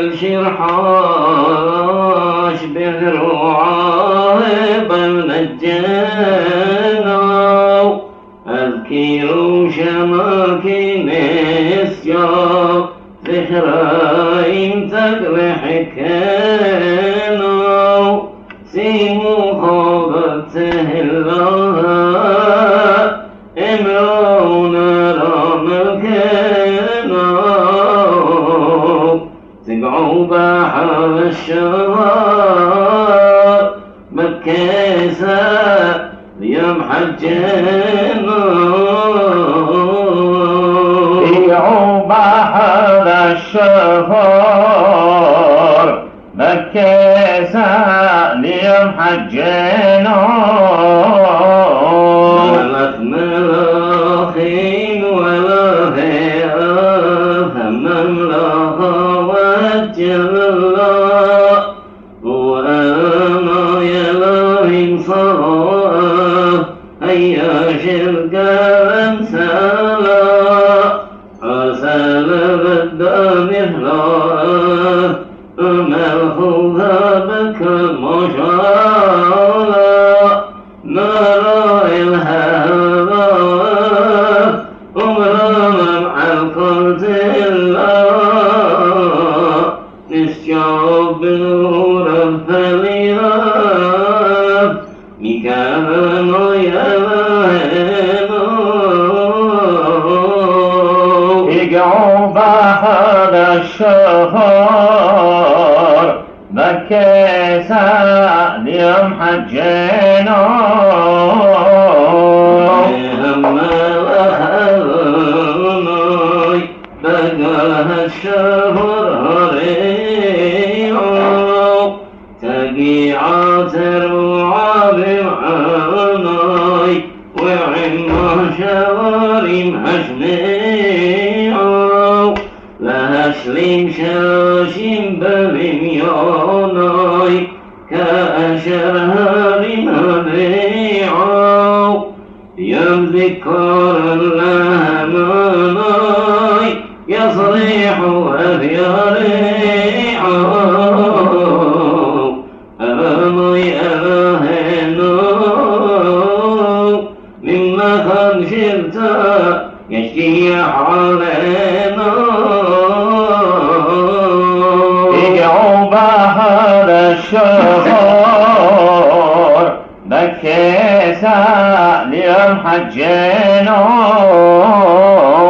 الشرحاش بالرعايب نجينا أذكر شماكين السياق ذكرين تقرحكنا سيمو خابته الله امرون رامكنا تقعوا بحر الشوار مكيسة يوم حجنا تقعوا بحر الشوار مكيسة اليوم حجنا ملك ملاخين ولا هيئة همم لها وجل الله وأنا يلاهي صلاة هيا شرقا انسالا عسل بالدم إهلاه ملخوها بك المشالة نرى الهوى أمرنا مع القلت الله نسجب نور الفليات مكانا يلاهنا اقعوا بحر الشهر مكيسة اليوم حجينا هم الأهلناي بقاها الشهر هريعو تقيعات الرعاب معاناي وعما شواري محشنيعو لها سليم شاشم بلمياناي كأشرها لمبيعو يوم ذكر اللهماناي يصريح وذياريعو أمامي ألاهنو مما خنشرتا يشكي علينا اقعوا بحر الشهر مكيسة اليوم حجينا